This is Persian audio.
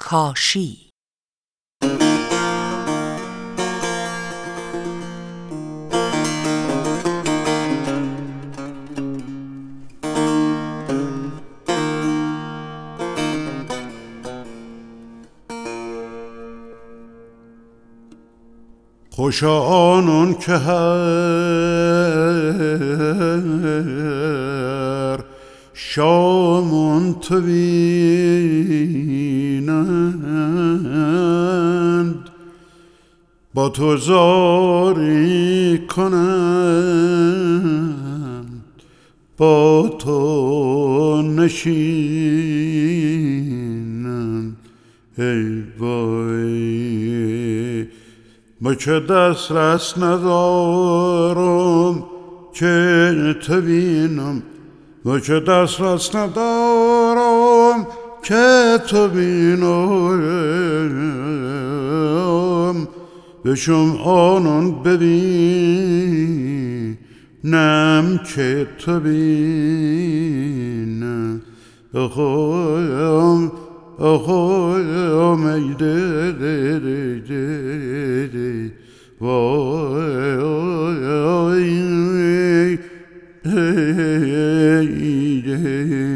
کاشی. خوش آنان که هر شام تو بینند، با تو زاری کنند، با تو نشینند. ای وای من که دسترس ندارم که تو بینم، من که دسترس ندارم که تو بینم. بشم آنان ببینم که تو بینم. اخوام اخوام ای ده ده ده ده ده وای